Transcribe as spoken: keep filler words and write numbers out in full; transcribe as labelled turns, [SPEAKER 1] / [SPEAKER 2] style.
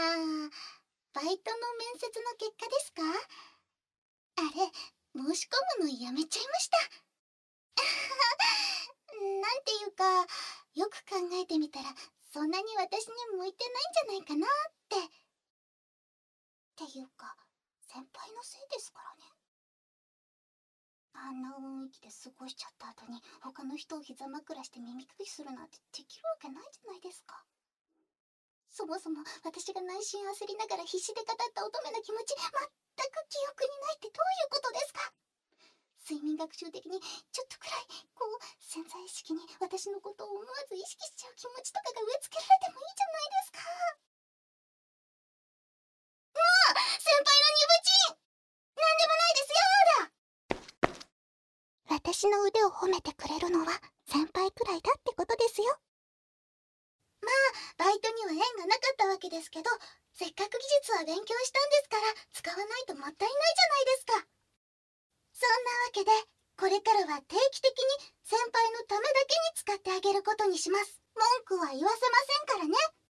[SPEAKER 1] あ、バイトの面接の結果ですか？あれ、申し込むのやめちゃいました。なんていうか、よく考えてみたら、そんなに私に向いてないんじゃないかなって。っていうか、先輩のせいですからね。あんな雰囲気で過ごしちゃった後に、他の人を膝枕して耳かきするなんてできるわけないじゃないですか。そもそも私が内心焦りながら必死で語った乙女の気持ち、全く記憶にないってどういうことですか？睡眠学習的にちょっとくらいこう潜在意識に私のことを思わず意識しちゃう気持ちとかが植え付けられてもいいじゃないですか。もう先輩のニブチン、なんでもないですよーだ。私の腕を褒めてくれるのは先輩くらいだってことですよ。まあバイトには縁がなかったわけですけど、せっかく技術は勉強したんですから使わないともったいないじゃないですか。そんなわけで、これからは定期的に先輩のためだけに使ってあげることにします。文句は言わせませんからね。